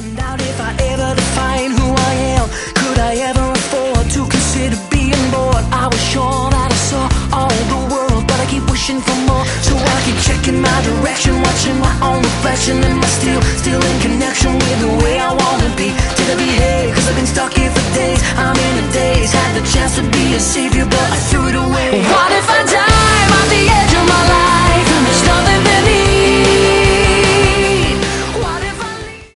find out if I ever define who I am. Could I ever afford to consider being bored? I was sure that I saw all the world, but I keep wishing for more. So I keep checking my direction, watching my own reflection. Am I still in connection with the way I wanna be? Did I behave? Cause I've been stuck here for days, I'm in a daze. Had the chance to be a savior, but